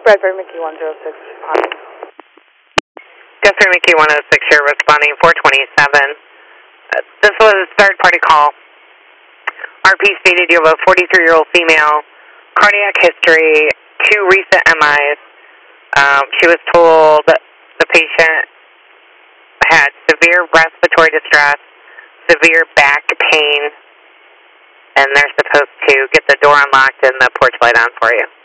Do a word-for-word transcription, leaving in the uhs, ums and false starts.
Bradford Mickey one zero six. Bradford Mickey one oh six here, responding four twenty-seven. Uh, this was a third-party call. R P stated you have a forty-three-year-old female, cardiac history, two recent M Is. Um, she was told the patient had severe respiratory distress, severe back pain, and they're supposed to get the door unlocked and the porch light on for you.